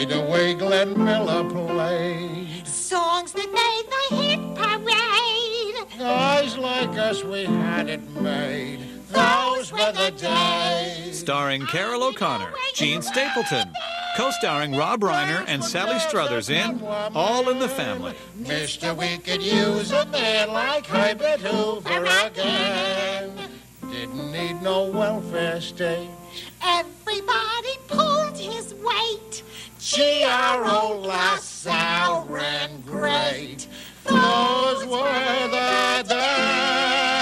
By the way Glenn Miller played. Songs that made the hit parade. Guys like us, we had it made. Those were the days. Starring Carol O'Connor, Gene Stapleton, co-starring Rob Reiner and Sally Struthers in All in the Family. Mister, we could use a man like Herbert Hoover again. Didn't need no welfare state. Everybody pulled his weight. G.R.O. LaSalle ran great. Those were the days.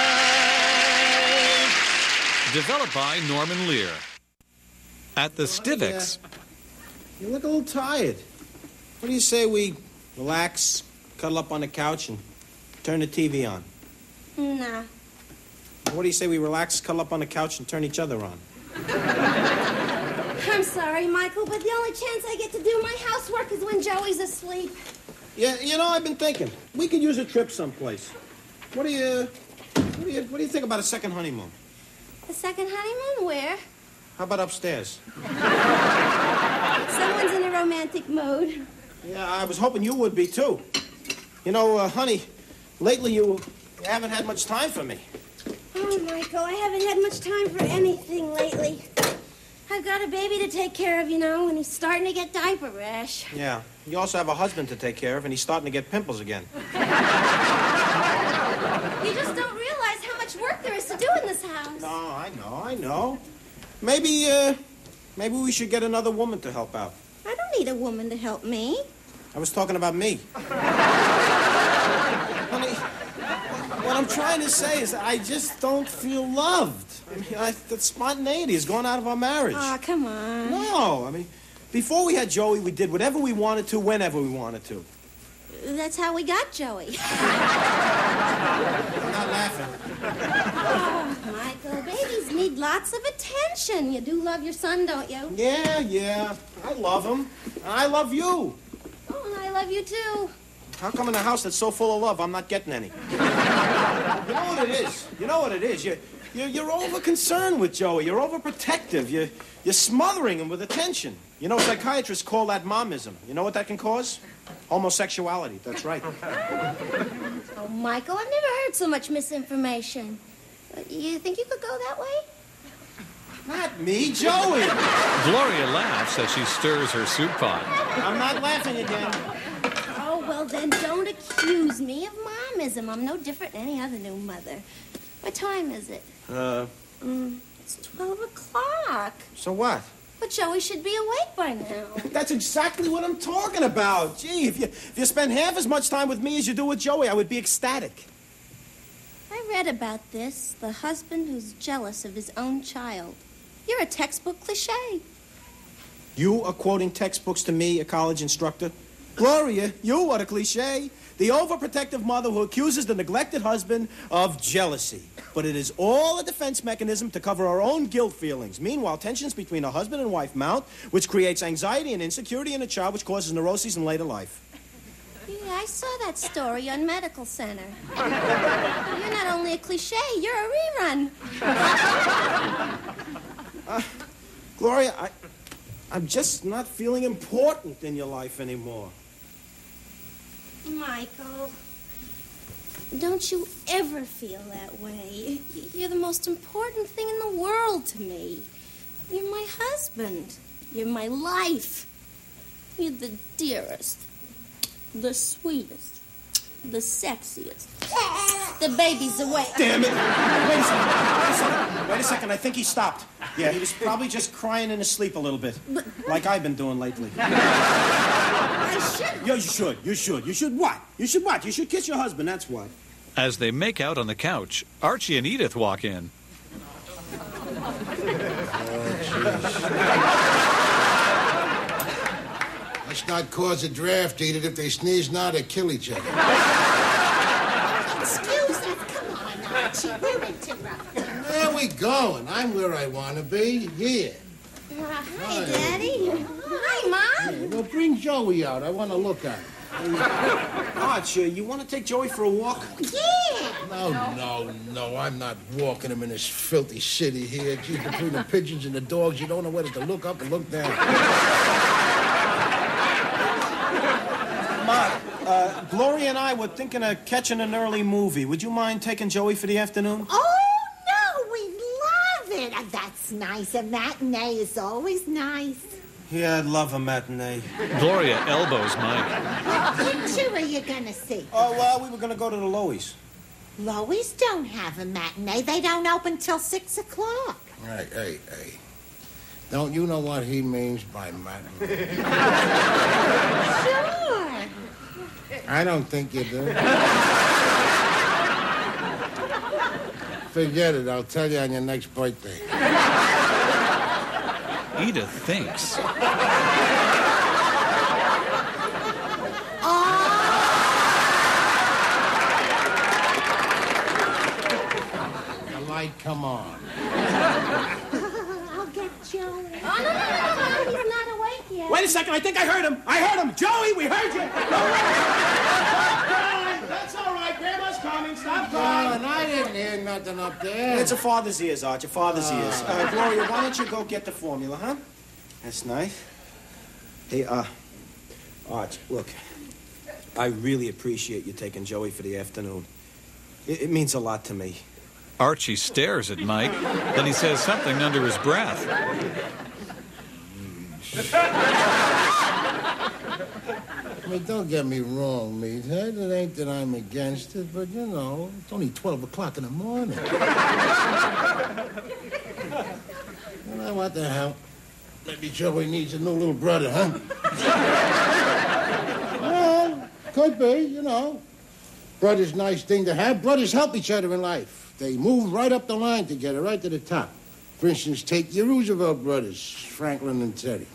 Developed by Norman Lear. At the Stivix. You look a little tired. What do you say we relax, cuddle up on the couch, and turn the TV on? Nah. What do you say we relax, cuddle up on the couch, and turn each other on? I'm sorry, Michael, but the only chance I get to do my housework is when Joey's asleep. Yeah, you know, I've been thinking. We could use a trip someplace. What do you think about a second honeymoon? The second honeymoon? Where? How about upstairs? Someone's in a romantic mood. Yeah, I was hoping you would be, too. You know, honey, lately you haven't had much time for me. Oh, Michael, I haven't had much time for anything lately. I've got a baby to take care of, you know, and he's starting to get diaper rash. Yeah. You also have a husband to take care of, and he's starting to get pimples again. You just don't realize how much work there is to do in this house. No, I know. Maybe we should get another woman to help out. I don't need a woman to help me. I was talking about me. Honey, what I'm trying to say is I just don't feel loved. I mean, the spontaneity has gone out of our marriage. Oh, come on. No, I mean, before we had Joey, we did whatever we wanted to, whenever we wanted to. That's how we got Joey. I'm not laughing. Oh, Michael, babies need lots of attention. You do love your son, don't you? Yeah. I love him. And I love you. Oh, and I love you, too. How come in a house that's so full of love, I'm not getting any? You know what it is? You're over-concerned with Joey. You're overprotective. You're smothering him with attention. You know, psychiatrists call that momism. You know what that can cause? Homosexuality. That's right. Oh, Michael, I've never heard so much misinformation. You think you could go that way? Not me, Joey. Gloria laughs as she stirs her soup pot. I'm not laughing again. Oh, well, then don't accuse me of momism. I'm no different than any other new mother. What time is it? It's 12 o'clock. So what? But Joey should be awake by now. That's exactly what I'm talking about. Gee, if you spend half as much time with me as you do with Joey, I would be ecstatic. I read about this, the husband who's jealous of his own child. You're a textbook cliche. You are quoting textbooks to me, a college instructor? Gloria, you are the cliche. The overprotective mother who accuses the neglected husband of jealousy. But it is all a defense mechanism to cover our own guilt feelings. Meanwhile, tensions between a husband and wife mount, which creates anxiety and insecurity in a child, which causes neuroses in later life. Yeah, I saw that story on Medical Center. You're not only a cliche, you're a rerun. Gloria, I'm just not feeling important in your life anymore. Michael, don't you ever feel that way. You're the most important thing in the world to me. You're my husband. You're my life. You're the dearest, the sweetest, the sexiest. The baby's awake. Damn it. Wait a second. I think he stopped. Yeah, he was probably just crying in his sleep a little bit. Like I've been doing lately. I should. Yeah, you should. You should what? You should kiss your husband, that's what. As they make out on the couch, Archie and Edith walk in. Let's not cause a draft, Edith. If they sneeze now, they kill each other. Excuse us. Come on, Archie. We're interrupting. Where are we going? I'm where I want to be. Here. Hi, Daddy. Hi, Mom. Well, bring Joey out. I want to look at him. Arch, you want to take Joey for a walk? Yeah. No. I'm not walking him in this filthy city here. Gee, between the pigeons and the dogs, you don't know whether to look up or look down. and I were thinking of catching an early movie. Would you mind taking Joey for the afternoon? Oh, no, we love it. That's nice. A matinee is always nice. Yeah, I'd love a matinee. Gloria elbows Mike. What picture are you going to see? Oh, well, we were going to go to the Loews. Loews don't have a matinee. They don't open till 6 o'clock. Hey. Don't you know what he means by matinee? Sure. I don't think you do. Forget it. I'll tell you on your next birthday. Edith thinks. The light, come on. I'll get Joey. Oh, no. He's not awake yet. Wait a second. I think I heard him. Joey, we heard you. That's all right. Grandma's coming. Stop crying. And I didn't hear nothing up there. It's a father's ears, Arch. A father's ears. Gloria, why don't you go get the formula, huh? That's nice. Hey, Arch, look. I really appreciate you taking Joey for the afternoon. It means a lot to me. Archie stares at Mike. Then he says something under his breath. I mean, don't get me wrong, meathead. It ain't that I'm against it, but, you know, it's only 12 o'clock in the morning. You know, what the hell? Maybe Joey needs a new little brother, huh? Well, could be, you know. Brother's a nice thing to have. Brothers help each other in life. They move right up the line together, right to the top. For instance, take your Roosevelt brothers, Franklin and Teddy.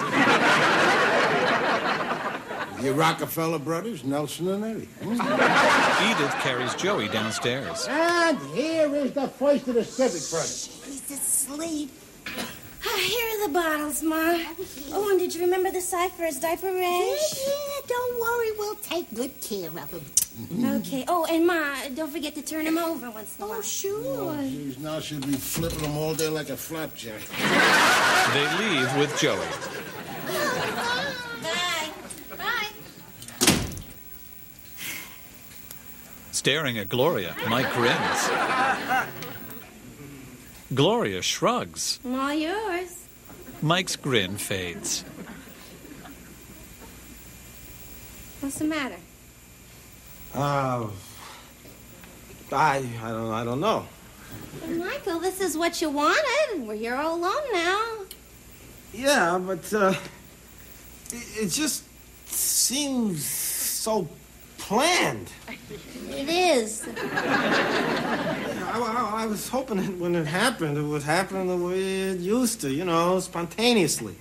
Your Rockefeller brothers, Nelson and Eddie. Edith carries Joey downstairs. And here is the first of the Civic brothers. He's asleep. Here are the bottles, Ma. Oh, and did you remember the ciphers, diaper rash? Yeah, don't worry. We'll take good care of him. Okay. Oh, and Ma, don't forget to turn him over once in a while. Oh, sure. Oh, geez, now she'll be flipping them all day like a flapjack. They leave with Joey. Bye. Bye. Staring at Gloria, Mike grins. Gloria shrugs. All yours. Mike's grin fades. What's the matter? I don't know. Well, Michael, this is what you wanted. Well, you're all alone now. Yeah, but, it just seems so planned. It is. I was hoping that when it happened, it would happen the way it used to, you know, spontaneously.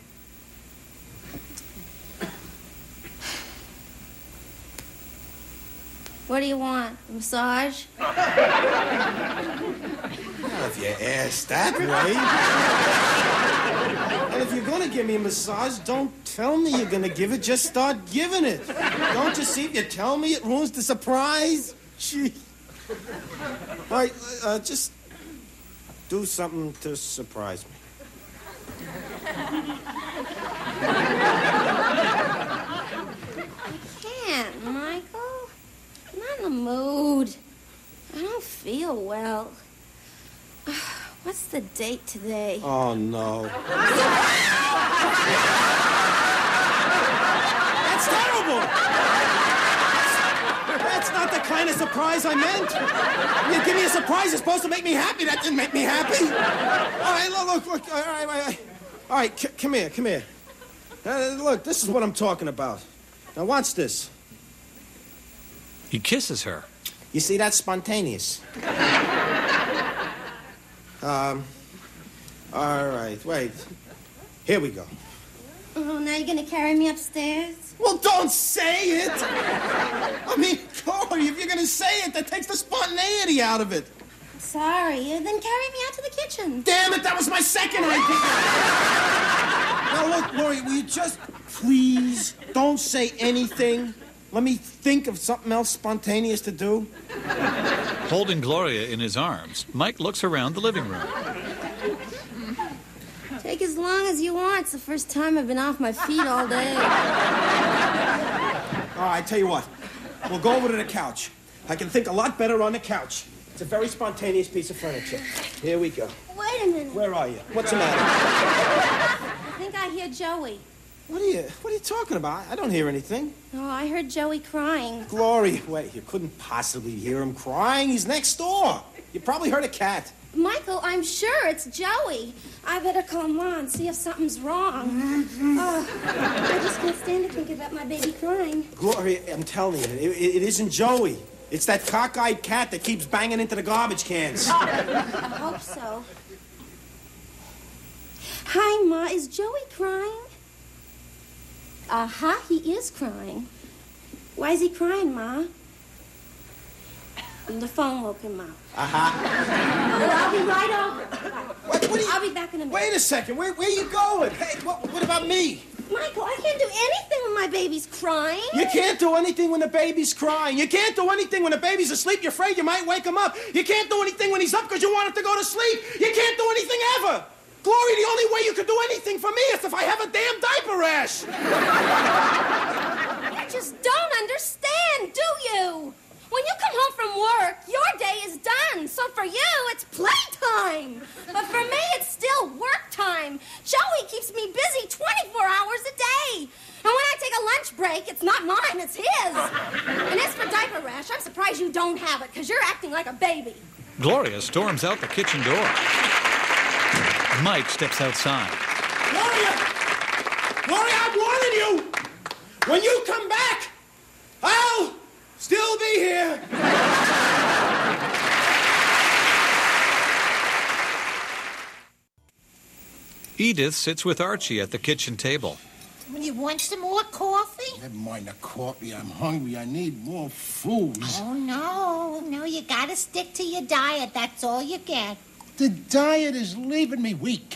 What do you want? A massage? Well, if you ask that way. And if you're going to give me a massage, don't tell me you're going to give it. Just start giving it. Don't you see? If you tell me, it ruins the surprise. Gee. All right, just do something to surprise me. I can't, Michael. I'm not in the mood. I don't feel well. What's the date today? Oh, no. That's terrible! That's not the kind of surprise I meant. You give me a surprise, it's supposed to make me happy. That didn't make me happy. All right, look. All right, come here. Look, this is what I'm talking about. Now, watch this. He kisses her. You see, that's spontaneous. All right, wait. Here we go. Oh, now you're gonna carry me upstairs? Well, don't say it! I mean, Corey, if you're gonna say it, that takes the spontaneity out of it. Sorry, then carry me out to the kitchen. Damn it, that was my second idea! Now, look, Lori, will you just please don't say anything? Let me think of something else spontaneous to do. Holding Gloria in his arms, Mike looks around the living room. Take as long as you want. It's the first time I've been off my feet all day. All right, tell you what. We'll go over to the couch. I can think a lot better on the couch. It's a very spontaneous piece of furniture. Here we go. Wait a minute. Where are you? What's the matter? I think I hear Joey. What are you talking about? I don't hear anything. Oh, I heard Joey crying. Gloria, wait, you couldn't possibly hear him crying. He's next door. You probably heard a cat. Michael, I'm sure it's Joey. I better call Ma and see if something's wrong. I just can't stand to think about my baby crying. Gloria, I'm telling you, it isn't Joey. It's that cockeyed cat that keeps banging into the garbage cans. I hope so. Hi, Ma. Is Joey crying? He is crying. Why is he crying, Ma? The phone woke him up. Well, I'll be right over. I'll be back in a minute. Wait a second. Where are you going? Hey, what about me? Michael, I can't do anything when my baby's crying. You can't do anything when the baby's crying. You can't do anything when the baby's asleep. You're afraid you might wake him up. You can't do anything when he's up because you want him to go to sleep. You can't do anything ever. Gloria, the only way you can do anything for me is if I have a damn diaper rash. You just don't understand, do you? When you come home from work, your day is done. So for you, it's playtime. But for me, it's still work time. Joey keeps me busy 24 hours a day. And when I take a lunch break, it's not mine, it's his. And as for diaper rash, I'm surprised you don't have it, because you're acting like a baby. Gloria storms out the kitchen door. Mike steps outside. Gloria, I'm warning you. When you come back, I'll still be here. Edith sits with Archie at the kitchen table. You want some more coffee? Never mind the coffee. I'm hungry. I need more food. Oh, no, you gotta stick to your diet. That's all you get. The diet is leaving me weak.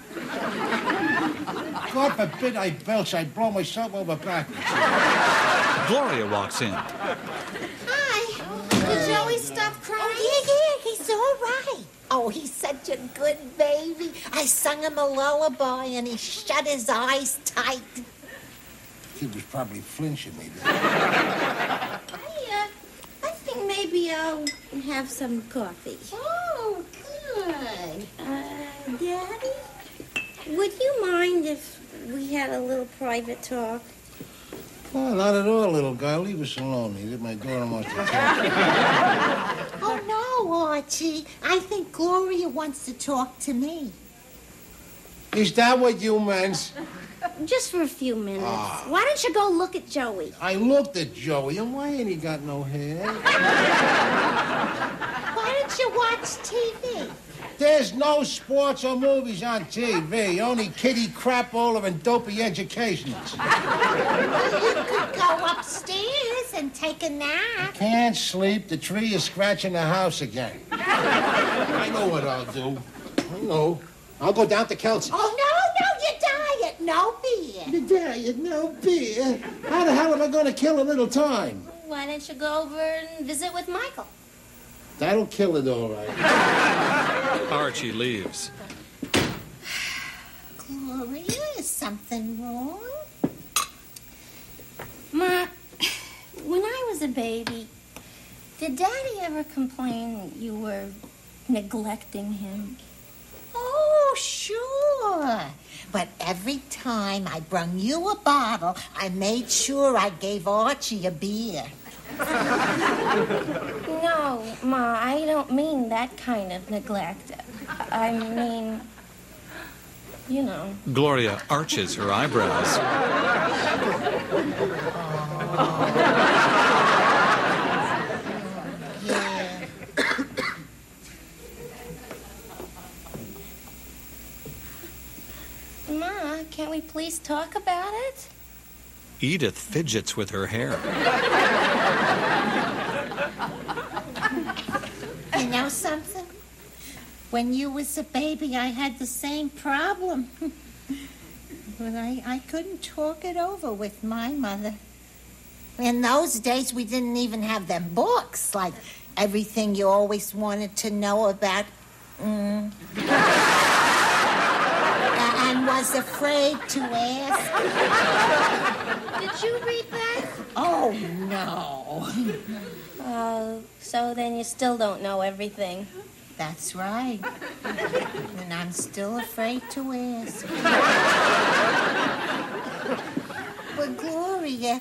God forbid I belch. I blow myself over backwards. Gloria walks in. Hi. Did Joey stop crying? Oh, yeah, he's all right. Oh, he's such a good baby. I sung him a lullaby, and he shut his eyes tight. He was probably flinching maybe. I think maybe I'll have some coffee. Oh, good. Daddy? Would you mind if we had a little private talk? Oh, not at all, little guy. Leave us alone. He did my daughter and wants to talk. Oh, no, Archie. I think Gloria wants to talk to me. Is that what you meant? Just for a few minutes. Why don't you go look at Joey? I looked at Joey, and why ain't he got no hair? Why don't you watch TV? There's no sports or movies on TV. Only kiddie crapola and dopey educations. You could go upstairs and take a nap. Can't sleep. The tree is scratching the house again. I know what I'll do. I know. I'll go down to Kelsey's. Oh, no, your diet. No beer. The diet, no beer. How the hell am I going to kill a little time? Why don't you go over and visit with Michael? That'll kill it all right. Archie leaves. Gloria, is something wrong? Ma, when I was a baby, did Daddy ever complain you were neglecting him? Oh, sure. But every time I brung you a bottle, I made sure I gave Archie a beer. No, Ma, I don't mean that kind of neglect. I mean, you know. Gloria arches her eyebrows. Yeah. Ma, can't we please talk about it? Edith fidgets with her hair. You know something? When you was a baby, I had the same problem. But I couldn't talk it over with my mother. In those days, we didn't even have them books, like everything you always wanted to know about. And was afraid to ask. Did you read that? Oh, no. So then you still don't know everything. That's right. And I'm still afraid to ask. Well, Gloria,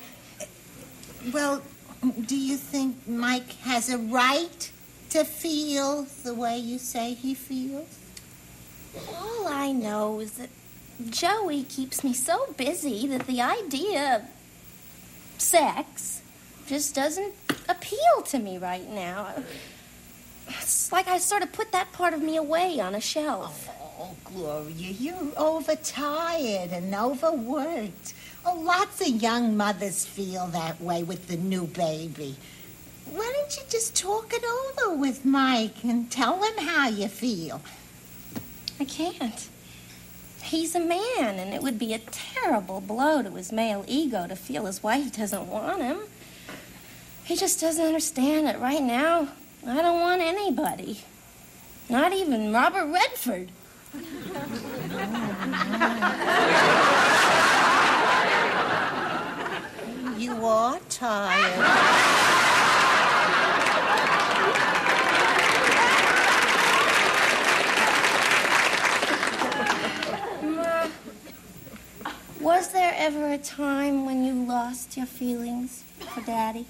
do you think Mike has a right to feel the way you say he feels? All I know is that Joey keeps me so busy that the idea of sex just doesn't appeal to me right now. It's like I sort of put that part of me away on a shelf. Oh, Gloria, you're overtired and overworked. Oh, lots of young mothers feel that way with the new baby. Why don't you just talk it over with Mike and tell him how you feel? I can't. He's a man, and it would be a terrible blow to his male ego to feel his wife doesn't want him. He just doesn't understand it right now. I don't want anybody. Not even Robert Redford. You are tired. Ma, was there ever a time when you lost your feelings for Daddy?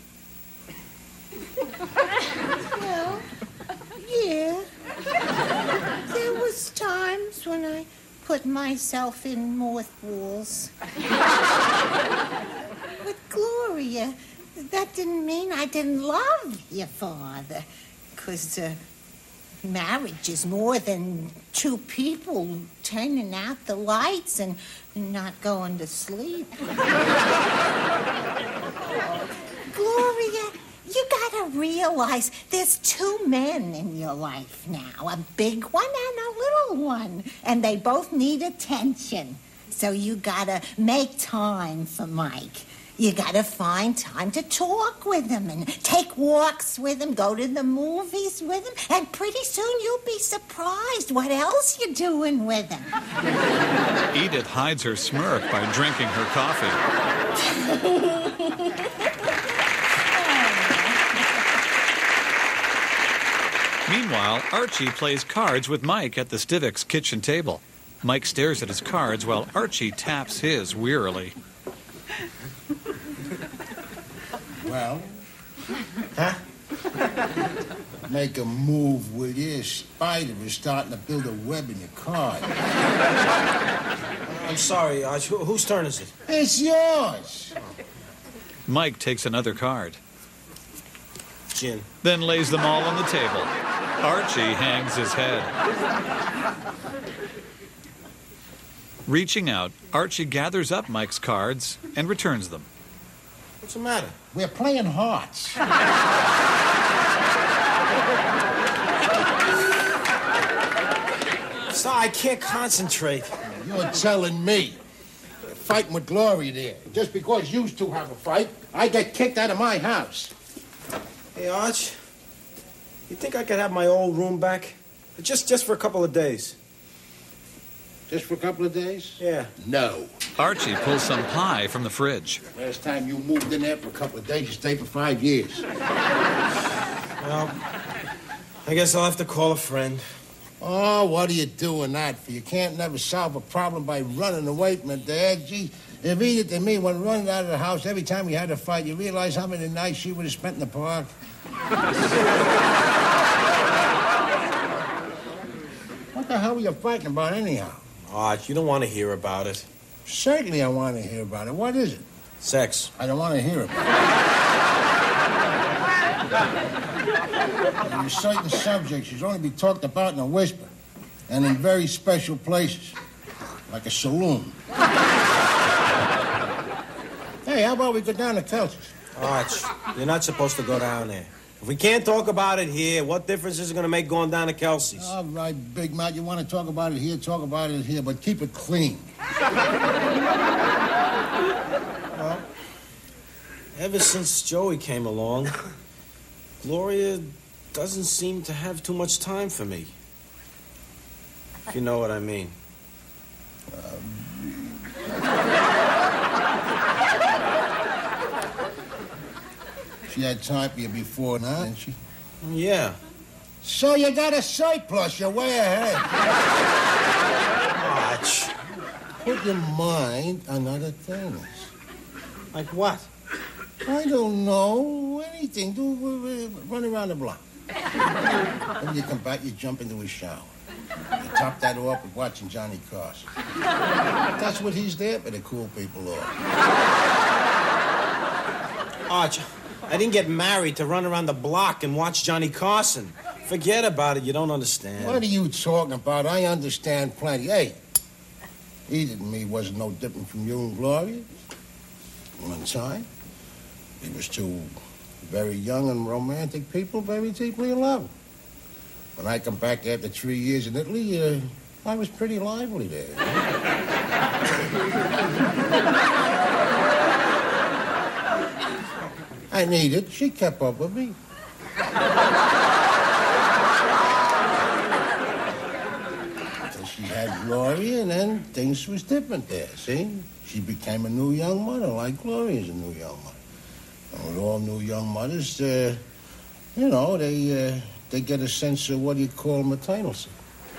Well, yeah. There was times when I put myself in mothballs. But Gloria, that didn't mean I didn't love your father. 'Cause marriage is more than two people turning out the lights and not going to sleep. Gloria, you gotta realize there's two men in your life now, a big one and a little one, and they both need attention. So you gotta make time for Mike. You gotta find time to talk with him and take walks with him, go to the movies with him, and pretty soon you'll be surprised what else you're doing with him. Edith hides her smirk by drinking her coffee. Meanwhile, Archie plays cards with Mike at the Stivics kitchen table. Mike stares at his cards while Archie taps his wearily. Well? Huh? Make a move, will you? Spider is starting to build a web in your card. I'm sorry, Arch. Whose turn is it? It's yours. Mike takes another card, Gin. then lays them all on the table. Archie hangs his head. Reaching out, Archie gathers up Mike's cards and returns them. What's the matter? We're playing hearts. So I can't concentrate. You're telling me. You're fighting with Glory there. Just because you two have a fight, I get kicked out of my house. Hey, Arch. You think I could have my old room back? Just for a couple of days. Just for a couple of days? Yeah. No. Archie pulls some pie from the fridge. Last time you moved in there for a couple of days, you stayed for 5 years. Well, I guess I'll have to call a friend. Oh, what are you doing that for? You can't never solve a problem by running away from it, Dad. Gee, if Edith and me went running out of the house every time we had a fight, you realize how many nights she would have spent in the park? What the hell were you fighting about anyhow? Arch, you don't want to hear about it. Certainly I want to hear about it. What is it? Sex. I don't want to hear about it. There are certain subjects should only be talked about in a whisper and in very special places, like a saloon. Hey, how about we go down to Kelsey's? Arch, you're not supposed to go down there. If we can't talk about it here, what difference is it going to make going down to Kelsey's? All right, Big Matt, you want to talk about it here, talk about it here, but keep it clean. Well, ever since Joey came along, Gloria doesn't seem to have too much time for me. If you know what I mean. She had time for you before now, didn't she? Yeah. So you got a surplus. You're way ahead. Arch. Put your mind on other things. Like what? I don't know. Anything. Run around the block. When you come back, you jump into a shower. You top that off with watching Johnny Carson. That's what he's there for, to cool people off. Arch, I didn't get married to run around the block and watch Johnny Carson. Forget about it. You don't understand. What are you talking about? I understand plenty. Hey, Edith and me wasn't no different from you and Gloria. One time, we was two very young and romantic people, very deeply in love. When I come back after 3 years in Italy, I was pretty lively there. I needed. She kept up with me. So she had Gloria, and then things was different there, see? She became a new young mother, like Gloria's a new young mother. And with all new young mothers, you know, they get a sense of what you call maternalcy.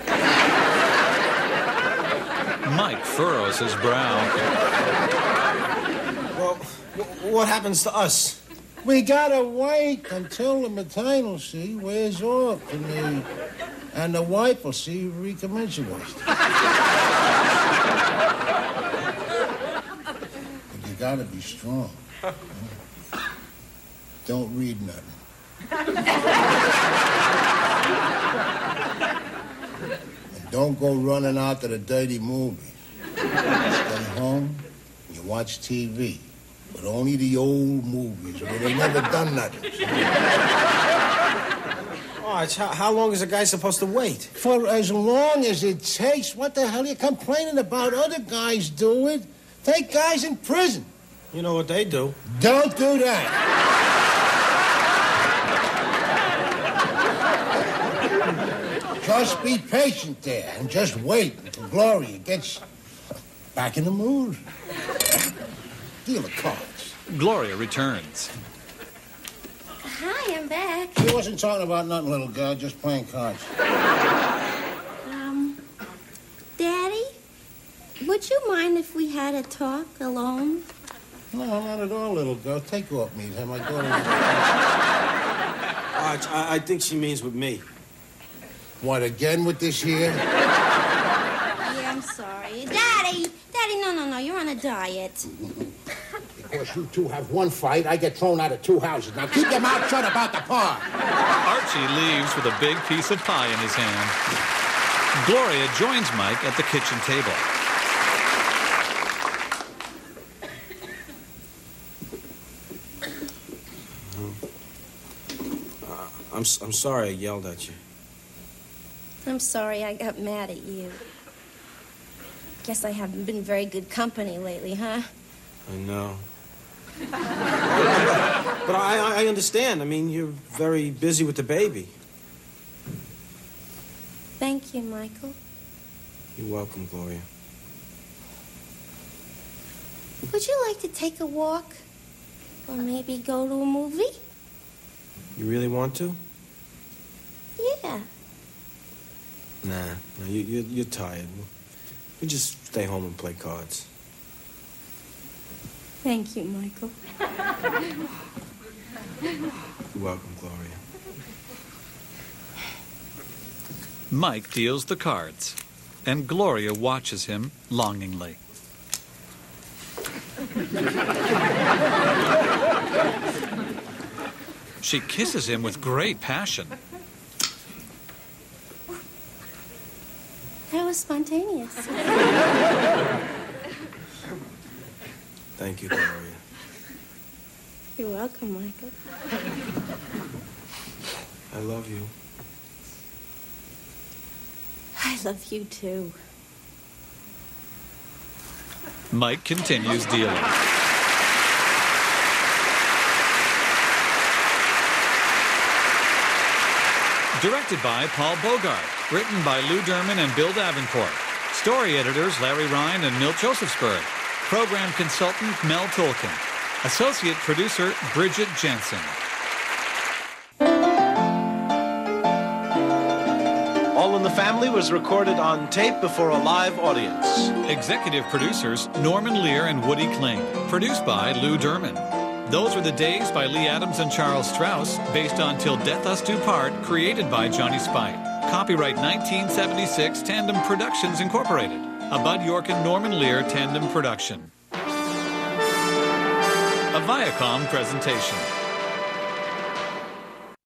Mike furrows his brow. Well, what happens to us? We gotta wait until the maternalcy wears off, and the wife will see recommensurate. But you gotta be strong. Don't read nothing. And don't go running out to the dirty movies. Stay home and you watch TV. But only the old movies where they never done nothing. Arch, how long is a guy supposed to wait? For as long as it takes. What the hell are you complaining about? Other guys do it. Take guys in prison. You know what they do. Don't do that. Just be patient there and just wait until Gloria gets back in the mood. Deal the cards. Gloria returns. Hi, I'm back. She wasn't talking about nothing, little girl, just playing cards. Daddy, would you mind if we had a talk alone? No, not at all, little girl. Take off me. My daughter. Arch, I think she means with me. What, again with this here? Yeah, I'm sorry. Daddy, no, you're on a diet. Because you two have one fight, I get thrown out of two houses. Now keep your mouth shut about the pie. Archie leaves with a big piece of pie in his hand. Gloria joins Mike at the kitchen table. I'm sorry I yelled at you. I'm sorry I got mad at you. Guess I haven't been very good company lately, huh? I know. But I understand. I mean, you're very busy with the baby. Thank you, Michael. You're welcome, Gloria. Would you like to take a walk? Or maybe go to a movie? You really want to? Yeah. Nah, you're tired. We just stay home and play cards. Thank you, Michael. You're welcome, Gloria. Mike deals the cards, and Gloria watches him longingly. She kisses him with great passion. That was spontaneous. Thank you, Gloria. You're welcome, Michael. I love you. I love you, too. Mike continues dealing. Directed by Paul Bogart. Written by Lou Derman and Bill Davenport. Story editors Larry Ryan and Milt Josephsberg. Program consultant Mel Tolkien. Associate producer Bridget Jensen. All in the Family was recorded on tape before a live audience. Executive producers Norman Lear and Woody Kling. Produced by Lou Derman. Those Were the Days by Lee Adams and Charles Strauss, based on Till Death Us Do Part, created by Johnny Spite. Copyright 1976, Tandem Productions Incorporated. A Bud York and Norman Lear tandem production. A Viacom presentation.